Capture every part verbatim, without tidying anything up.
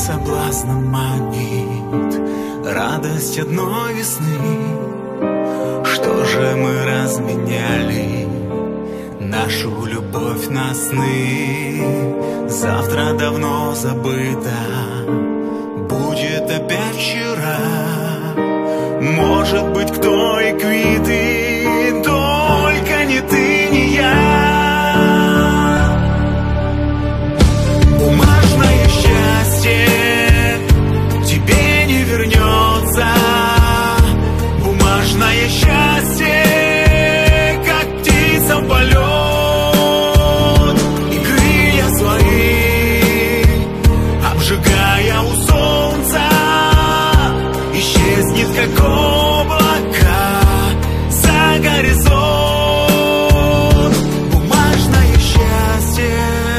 соблазном манит радость одной весны. Что же мы разменяли нашу любовь на сны? Завтра давно забыто будет опять вчера. Может быть, кто и квиты, только не ты, не я. Бумажное счастье тебе не вернется. Бумажное счастье, как птица в полет, и крылья свои обжигая у солнца, исчезнет, как облака за горизонт. Бумажное счастье,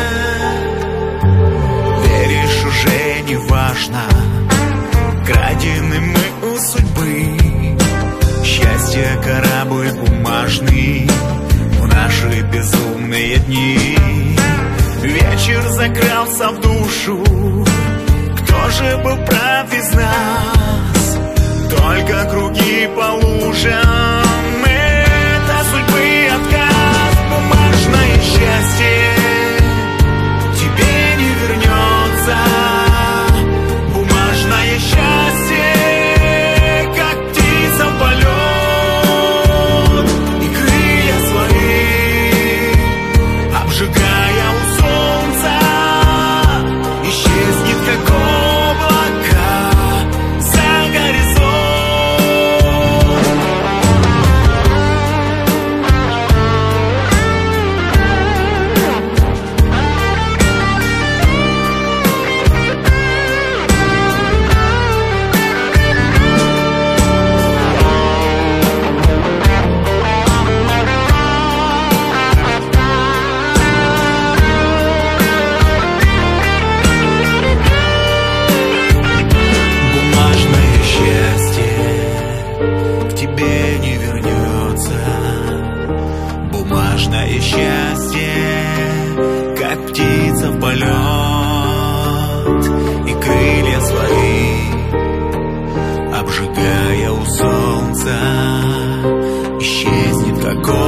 веришь, уже не важно, крадены мы у судьбы. Счастье корабль бумажный в наши безумные дни. Вечер закрался в душу, кто же был прав из нас? Только круги по лужам, это судьбы отказ. Бумажное счастье тебе не вернется. Бумажное счастье, как птица в полет, и крылья свои обжигая у солнца, исчезнет, как облака за горизонт. Бумажное счастье к тебе не вернется. Бумажное счастье, как птица в полет, и крылья свои обжигая у солнца, исчезнет, как